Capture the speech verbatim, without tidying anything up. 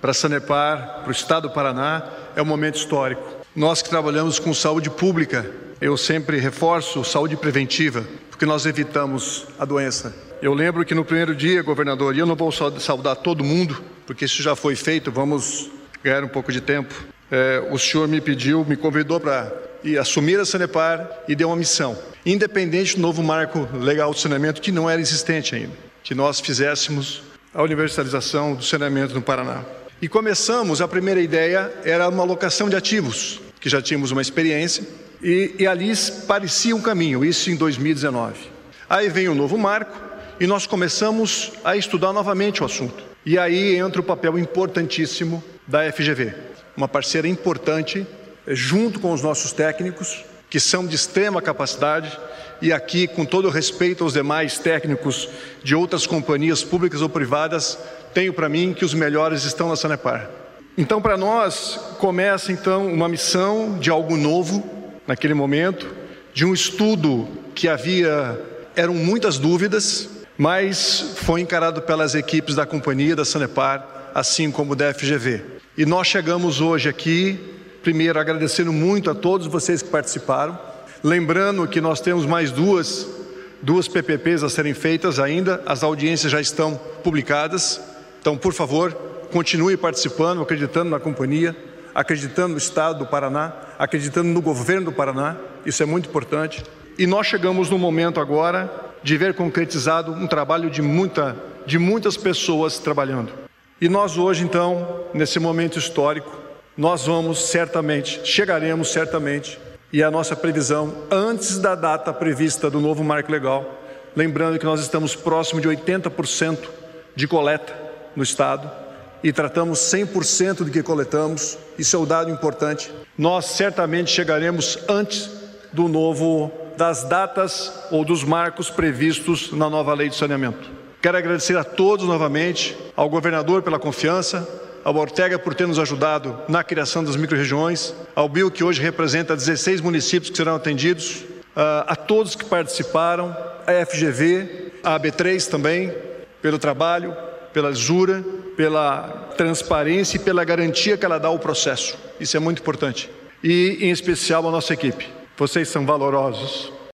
para a Sanepar, para o Estado do Paraná, é um momento histórico. Nós que trabalhamos com saúde pública, eu sempre reforço saúde preventiva, porque nós evitamos a doença. Eu lembro que no primeiro dia, governador, e eu não vou saudar todo mundo, porque isso já foi feito, vamos ganhar um pouco de tempo. É, o senhor me pediu, me convidou para assumir a Sanepar e deu uma missão, independente do novo marco legal de saneamento, que não era existente ainda, que nós fizéssemos a universalização do saneamento no Paraná. E começamos, a primeira ideia era uma alocação de ativos, que já tínhamos uma experiência, e, e ali parecia um caminho, isso em dois mil e dezenove. Aí vem o novo marco e nós começamos a estudar novamente o assunto. E aí entra o papel importantíssimo da F G V, uma parceira importante, junto com os nossos técnicos, que são de extrema capacidade, e aqui, com todo o respeito aos demais técnicos de outras companhias públicas ou privadas, tenho para mim que os melhores estão na Sanepar. Então, para nós, começa então uma missão de algo novo, naquele momento, de um estudo que havia, eram muitas dúvidas, mas foi encarado pelas equipes da companhia, da Sanepar, assim como da F G V. E nós chegamos hoje aqui, primeiro agradecendo muito a todos vocês que participaram, lembrando que nós temos mais duas, duas P P Ps a serem feitas ainda, as audiências já estão publicadas. Então, por favor, continue participando, acreditando na companhia, acreditando no Estado do Paraná, acreditando no governo do Paraná, isso é muito importante. E nós chegamos no momento agora de ver concretizado um trabalho de, muita, de muitas pessoas trabalhando. E nós hoje, então, nesse momento histórico, nós vamos certamente, chegaremos certamente, e a nossa previsão, antes da data prevista do novo marco legal, lembrando que nós estamos próximo de oitenta por cento de coleta no Estado e tratamos cem por cento do que coletamos, isso é um dado importante. Nós certamente chegaremos antes do novo, das datas ou dos marcos previstos na nova lei de saneamento. Quero agradecer a todos novamente, ao governador pela confiança, ao Ortega por ter nos ajudado na criação das micro-regiões, ao Bill que hoje representa dezesseis municípios que serão atendidos, a todos que participaram, a F G V, a A B três também, pelo trabalho, pela lisura, pela transparência e pela garantia que ela dá ao processo. Isso é muito importante. E, em especial, a nossa equipe. Vocês são valorosos.